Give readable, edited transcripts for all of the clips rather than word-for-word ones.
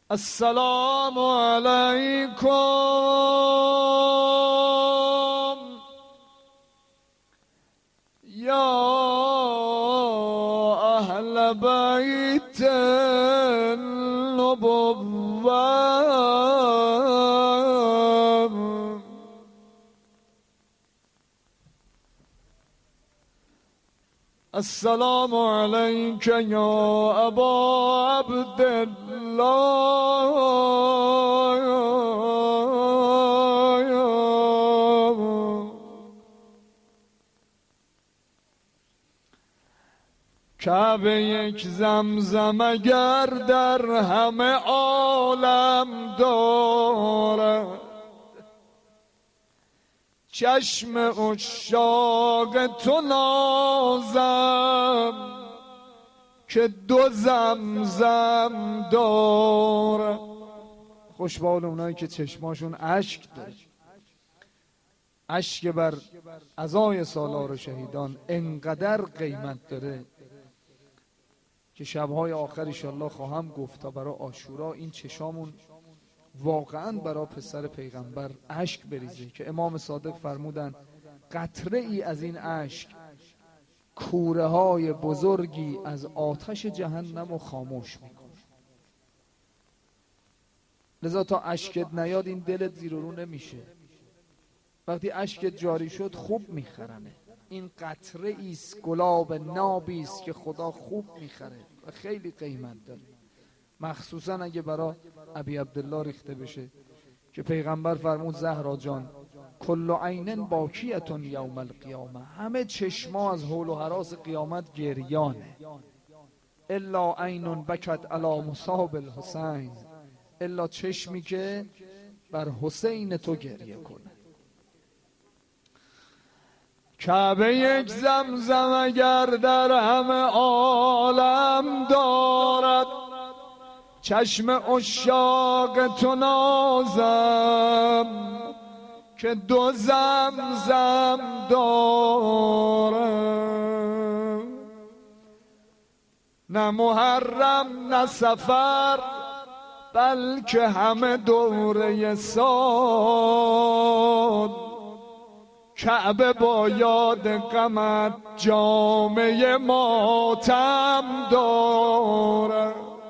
السلام علیکم یا اهل بیت النبوة. السلام علیک یا ابا عبدالله. کعبه یک زمزم اگر در همه عالم دارد، چشم عشاق تو نازم که دو زمزم دارد. خوشبال اونایی که چشماشون اشک داره، اشک بر عزای سالار شهیدان انقدر قیمت داره که شبهای آخر انشالله خواهم گفت تا برای عاشورا این چشامون واقعا برای پسر پیغمبر اشک بریزه که امام صادق فرمودن قطره ای از این اشک کوره های بزرگی از آتش جهنم رو خاموش میکنه. لذا تا اشکت نیاد این دلت زیر و رو نمیشه. وقتی اشکت جاری شد خوب میخرنه. این قطره ایست، گلاب نابیست که خدا خوب میخره و خیلی قیمت داره، مخصوصا اگه برای ابی عبدالله ریخته بشه که پیغمبر فرمود زهرا جان کل عین باکیتون یوم القیامه، همه چشما از هول و هراس قیامت گریانه، الا عین بکت علی مصاب الحسین، الا چشمی که بر حسین تو گریه کنه. کعبه یک زمزم اگر در همه عالم دارد، چشم عشاق تو نازم که دو زمزم دارم. نه محرم نه سفر بلکه همه دوره سال، کعبه با یاد غمت جامه ماتم دارد.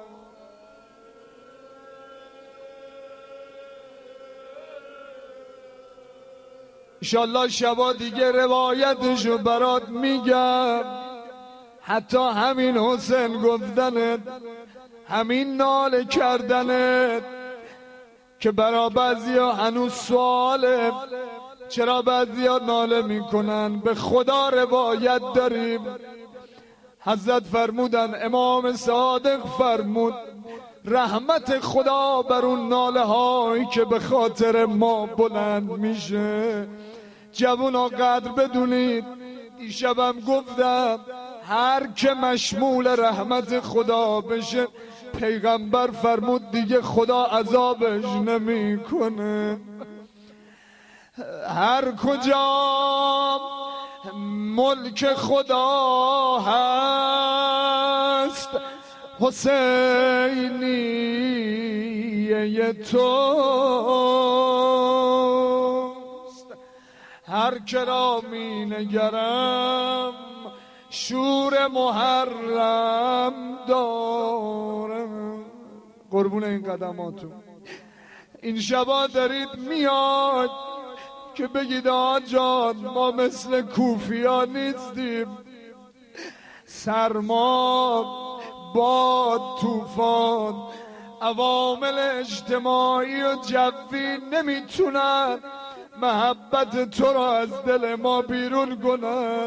انشالله شبا دیگه روایتشو برات میگم. حتی همین حسین گفتنت، همین ناله کردنت که برا بعضیا هنوز سواله چرا بعضیا ناله میکنن. به خدا روایت داریم، حضرت فرمودن، امام صادق فرمود رحمت خدا بر اون ناله هایی که به خاطر ما بلند میشه. جوونا قدر بدونید، دیشبم گفتم هر که مشمول رحمت خدا بشه، پیغمبر فرمود دیگه خدا عذابش نمیکنه. هر کجا ملک خدا هست حسینیه توست. هر که را می نگرم شور محرم دارم. قربون این قدماتون. این شبا دارید میاد که بگید آقا جان ما مثل کوفیا نیستیم، سرما، باد، طوفان، عوامل اجتماعی و جوی نمیتونن محبت تو را از دل ما بیرون کنن.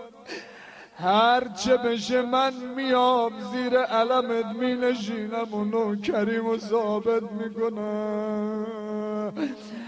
هرچه بشه من میام زیر علمت می نشینم و نوکریم و ثابت میکنم.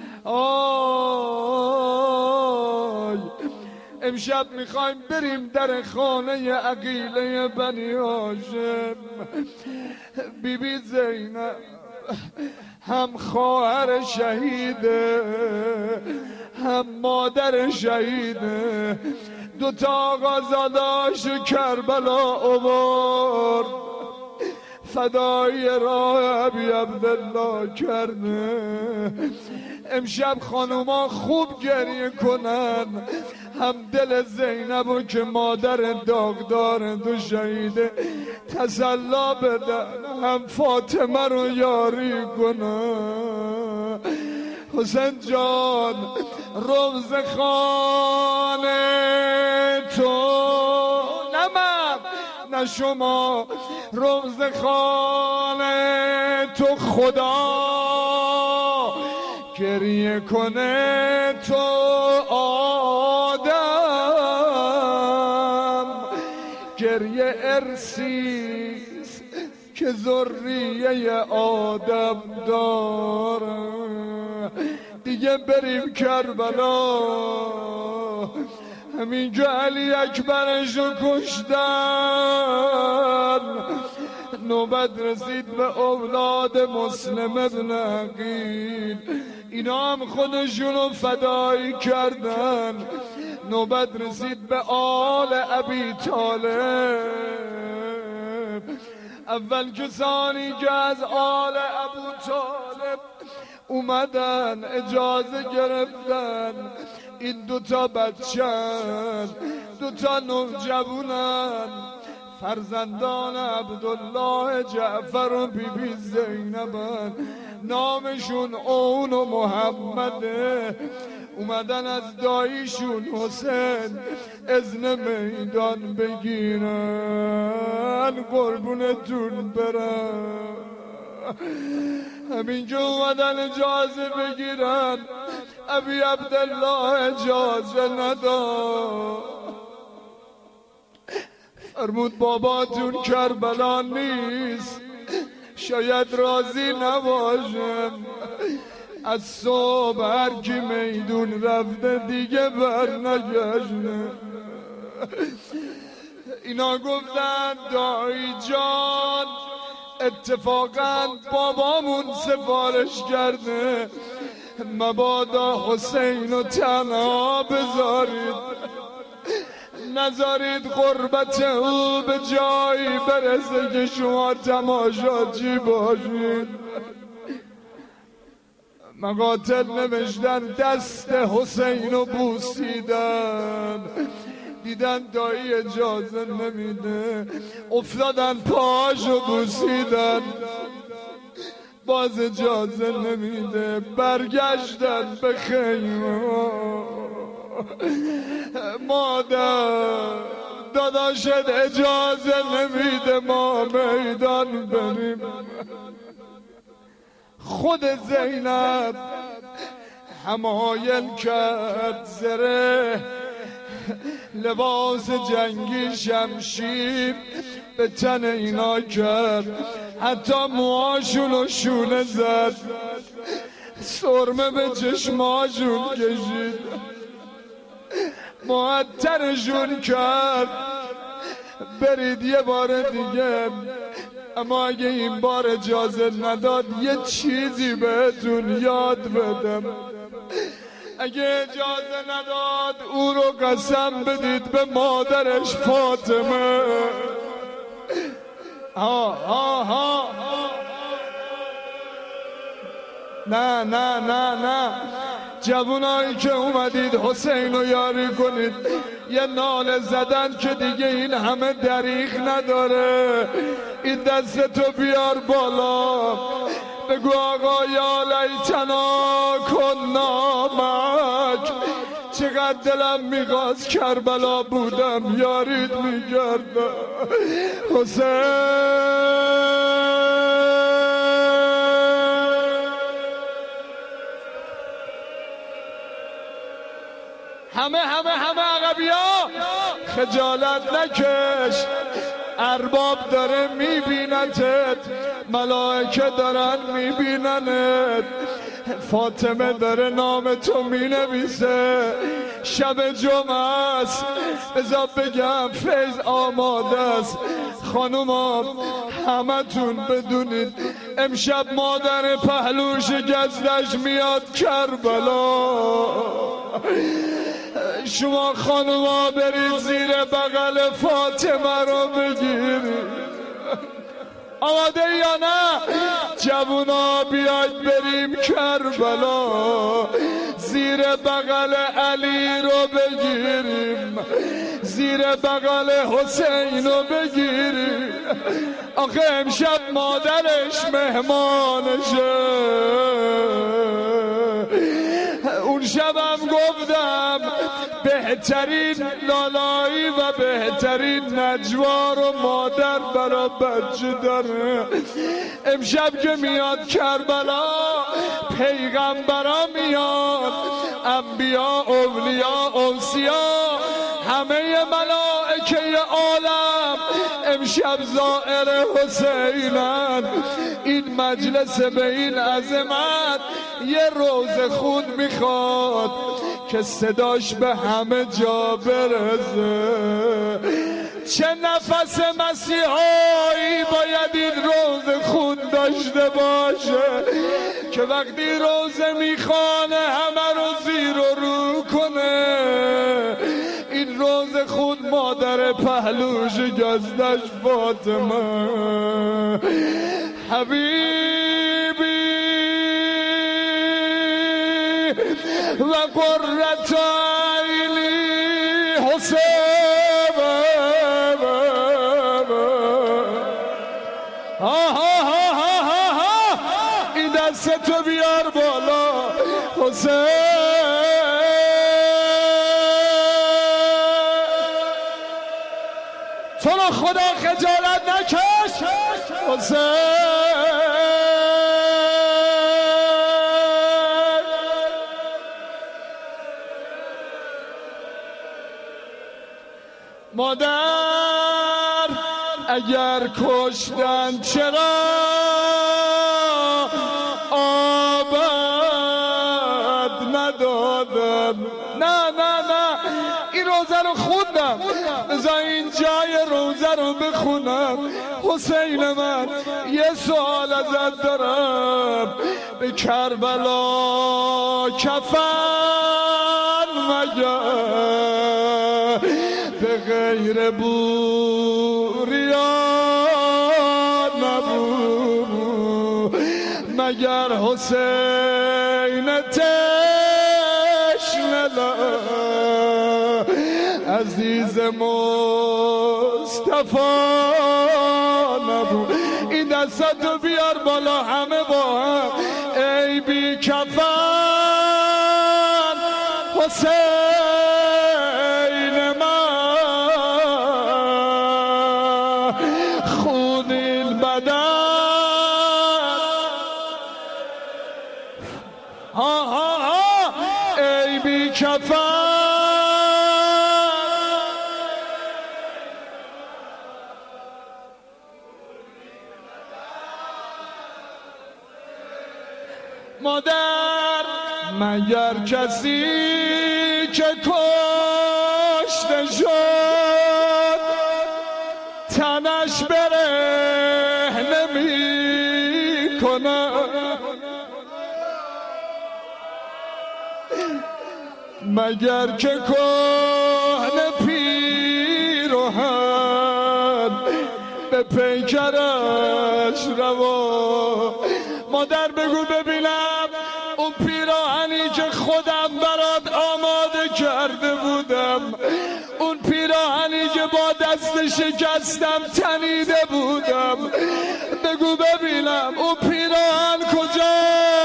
آی امشب میخوایم بریم در خانه عقیله بنی هاشم. بیبی زینب هم خواهر شهیده هم مادر شهیده، دوتا آقازاداشو کربلا آورد. فدای راه ابی عبدالله کرده. امشب خانوما خوب گریه کنن، هم دل زینبو که مادر داغدار دو شهیده تسلا بدن، هم فاطمه رو یاری کنن. حسین جان روز خانه تو، نه شما، روز خانه تو خدا گریه کنه تو آدم. گریه ارسیست که ذریه آدم داره. دیگه بریم کربلا، همین که علی اکبرشو کشتن، نوبت رسید به اولاد مسلم ابن عقیل، اینا هم خودشونو فدایی کردن. نوبت رسید به آل ابی طالب، اول کسانی که از آل ابو طالب اومدن اجازه گرفتن، این دوتا بچه‌ن، دوتا نوجوانن، فرزندان عبدالله جعفر و بیبی زینبن، نامشون اون و محمده. اومدن از داییشون حسین اذن میدان بگیرن، قربونتون برن. همین که اومدن اجازه بگیرن، ابی عبدالله اجازه نداد. فرمود باباتون کربلا نیست، شاید راضی نباشم. از صبح هر کی میدون رفته دیگه بر نگشته. اینا گفتن دایی جان اتفاقا بابامون سفارش کرده، مبادا حسین رو تنها بذارید، نذارید غربت او به جایی برسه که شما تماشاچی باشید. مقاتل نوشتن دست حسین رو بوسیدن، دیدن دایی اجازه نمیده، افتادن پاشو بوسیدن، باز اجازه نمیده، برگشتن به خیمه. مادر داداشت اجازه نمیده ما میدان بریم. خود زینب حمایل کرد، زره لباس جنگی شمشیر به تن اینا کرد، حتی موهاشونو شونه زد، سرمه به چشماشون کشید، معطرشون کرد. برید یه بار دیگه، اما اگه این بار اجازه نداد یه چیزی بهتون یاد بدم. اگه اجازه نداد او رو قسم بدید به مادرش فاطمه. نه نه نه نه، جوانایی که اومدید حسین رو یاری کنید، یه ناله زدن که دیگه این همه دریغ نداره. این دستتو بیار بالا، بگو آقا یا لیتنا کنا معک، چقدر دلم میخواست کربلا بودم یارید میکردم. حسین همه عقبیا خجالت نکش، ارباب داره میبینتت، ملائکه دارن میبیننت، فاطمه داره نام تو مینویسه، شب جمعه است، بذار بگم فیض آماده است. خانوما همه تون بدونید امشب مادر پهلوش گزدش میاد کربلا. شما خانوما برید زیر بغل فاطمه رو بگیرید. آماده یا نه؟ جوونا بیاید بریم کربلا، زیر بغل علی رو بگیریم، زیر بغل حسین رو بگیریم. آخه امشب مادرش مهمانشه. اون شبم گفتم بهترین لالایی و بهترین نجوا رو مادر برا بچه داره. امشب که میاد کربلا پیغمبرا میاد، انبیا، اولیا، اوصیا، همه ملائکه عالم امشب زائر حسینن. این مجلس به این عظمت یه روز خون میخواد که صداش به همه جا برسه. چه نفس مسیحایی باید این روز خون داشته باشه که وقتی روزه میخوانه همه رو زیر و رو کنه. این روز خود مادر پهلوش گزدش فاطمه حبیبی و قرة عینی حسین. این دستتو بیار بالا حسین. تو رو خدا خجالت نکش حسین. مادر اگر کشتن چرا آباد ندادن؟ نه نه نه، این روزه رو خوندم، بذار این جای روزه رو بخونم. حسین من یه سوال ازت دارم، به کربلا کفن مگر به غیر بوریا نبود؟ مگر حسین تشنه عزیز مصطفی نبود؟ این دستاتو بیار بالا همه با هم. ای بی کفن حسین من، خون این بدن ای بی کفن. مادر مگر کسی که کشته شد تنش برهنه می کند؟ مگر که کهنه پیرهن به پیکرش روا؟ مادر بگو ببینم اون پیراهنی که خودم برات آماده کرده بودم، اون پیراهنی که با دست شکستم تنیده بودم، بگو ببینم اون پیراهن کجا؟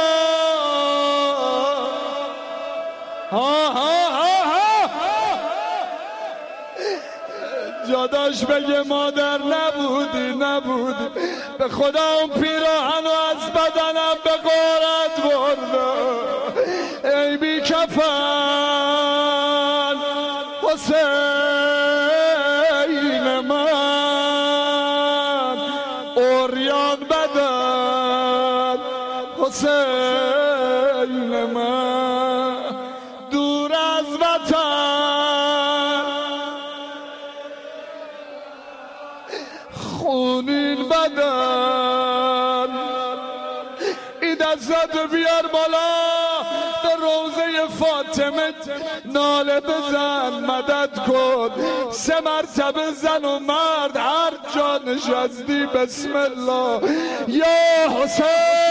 جاداش بگه مادر نبودی. به خدا اون پیراهنو از بدنم به غارت بردم. ای بی کفن حسین من، عریان بدن حسین من، دور از وطن خونین بدن. این دستاتو بیار بالا به روضه فاطمه ناله بزن مدد کن 3 مرتبه زن و مرد هر جا نشستی بسم الله یا حسین